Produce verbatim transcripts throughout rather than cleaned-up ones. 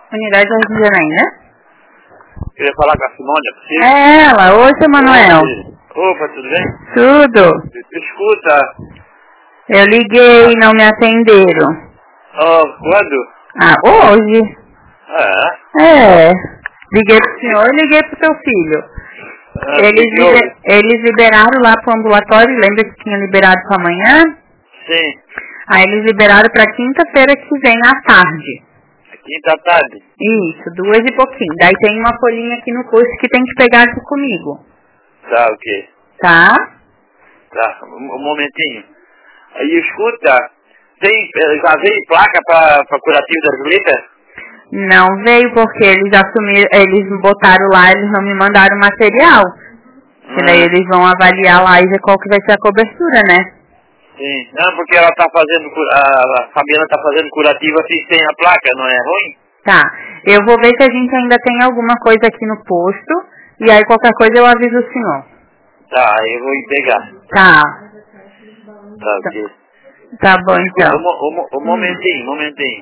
Unidade Jardim Belém, né? Queria falar com a Simone, é possível? É ela. Oi, seu Manuel. Opa, tudo bem? Tudo. Escuta. Eu liguei e não me atenderam. Oh, quando? Ah, hoje. É? É. Liguei pro senhor e liguei pro seu filho. Ah, Eles, que que houve? liber, eles liberaram lá pro ambulatório, lembra que tinha liberado pra amanhã? Sim. Aí eles liberaram pra quinta-feira que vem à tarde. Quinta tarde? Isso, duas e pouquinho. Daí tem uma folhinha aqui no curso que tem que pegar aqui comigo. Tá, ok. Tá? Tá, um, um momentinho. Aí, escuta, tem, eh, já veio placa pra, pra curativo da Julita? Não veio porque eles assumiram, eles botaram lá, eles não me mandaram material. Que daí Hum. eles vão avaliar lá e ver qual que vai ser a cobertura, né? Sim. Não, porque ela tá fazendo, cu- a, a Fabiana tá fazendo curativo assim sem a placa, não é ruim? Tá. Eu vou ver se a gente ainda tem alguma coisa aqui no posto. E aí qualquer coisa eu aviso o senhor. Tá, eu vou ir pegar. Tá. Tá, ok. Tá bom Escuta, então. um, mo- um, mo- um momentinho, um momentinho.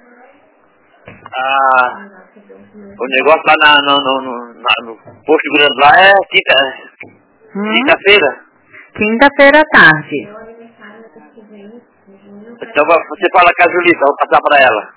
Ah, o negócio lá na, no, no, no, na- no posto grande lá é quinta, Hum? quinta-feira. Quinta-feira à tarde. Então va- você fala com a Julita, eu vou passar pra ela.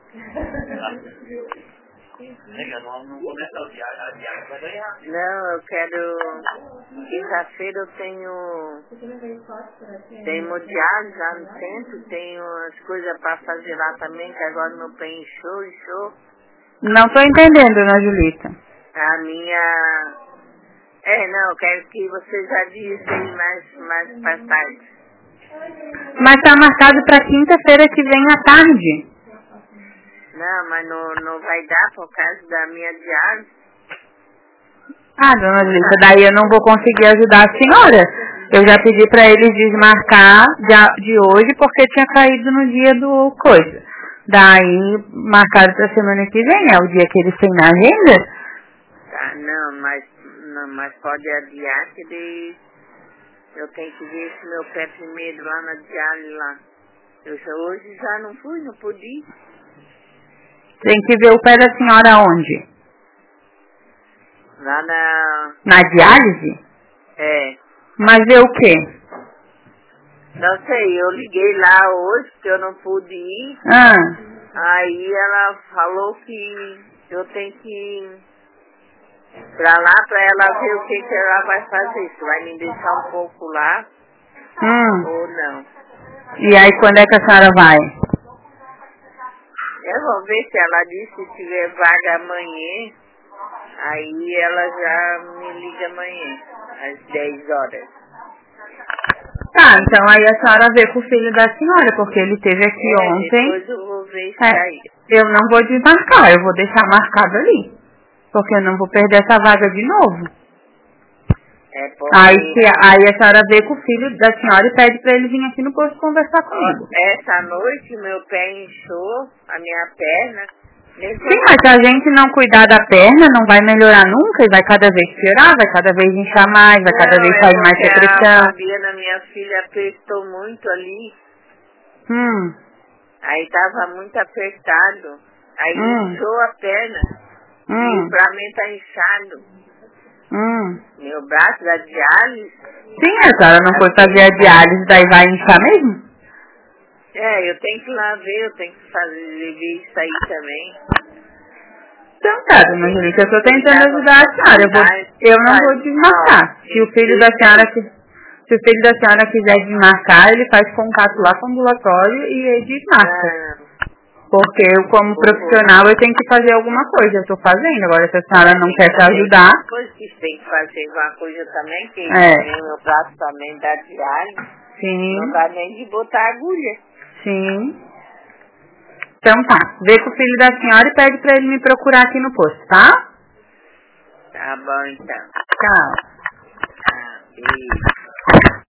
Nega, não, não começa o diário, a diário vai ganhar. Não, eu quero... Quinta-feira eu tenho... Tenho hemodiálise lá no centro, tenho as coisas pra fazer lá também, que agora meu pé inchou, inchou. Não tô entendendo, dona Julita. A minha... É, não, eu quero que você já dissem mais, mais pra tarde. Mas tá marcado pra quinta-feira que vem à tarde. Não, mas não, não vai dar por causa da minha diálise. Ah, dona Julita, daí eu não vou conseguir ajudar a senhora. Eu já pedi pra eles desmarcar de, de hoje porque tinha caído no dia do coisa. Daí, marcado pra semana que vem, é o dia que eles têm na agenda. Tá, não, mas, não, mas pode adiar que daí eu tenho que ver esse meu pé primeiro lá na diálise lá. Eu já, hoje já não fui, não pude. Tem que ver o pé da senhora onde? Lá na... Na diálise? É, Mas ver o quê? não sei, eu liguei lá hoje que eu não pude ir. Ah, Aí ela falou que eu tenho que ir pra lá pra ela ver o que, que ela vai fazer. Se vai me deixar um pouco lá hum. ou não. E aí quando é que a senhora vai? Eu vou ver se ela disse se tiver vaga amanhã. Aí ela já me liga amanhã, às dez horas. Tá, então aí a senhora vê com o filho da senhora, porque ele esteve aqui É, ontem. depois eu vou ver isso É, aí. eu não vou desmarcar, eu vou deixar marcado ali. Porque eu não vou perder essa vaga de novo. É porque Aí, se, aí a senhora vê com o filho da senhora e pede pra ele vir aqui no posto conversar comigo. essa noite meu pé inchou, a minha perna. Mesmo Sim, mas se a gente não cuidar da perna, não vai melhorar nunca e vai cada vez piorar, vai cada vez inchar mais, vai cada Não, vez é sair mais porque secreção. a Fabiana, minha filha, apertou muito ali. Hum, Aí tava muito apertado. Aí Hum. inchou a perna. E hum, pra mim tá inchado. hum. Meu braço da diálise. Sim, a senhora não foi fazer a diálise, daí vai inchar mesmo? É, eu tenho que ir lá ver, eu tenho que fazer ver isso aí também. Então tá, dona Julita, eu tô tentando ajudar a senhora. Eu, vou, eu não vou desmarcar. Se o filho da senhora, qui- se o filho da senhora quiser desmarcar, ele faz contato lá com o ambulatório e ele desmarca. Ah, Porque eu, como profissional, eu tenho que fazer alguma coisa. Eu tô fazendo. Agora, se a senhora não quer te ajudar, depois que tem que fazer alguma coisa também, que É. tem meu braço também da diálise. sim, Não dá nem de botar agulha. sim. Então tá, vê com o filho da senhora e pede pra ele me procurar aqui no posto, tá? Tá bom então. Tchau. Ah, beijo.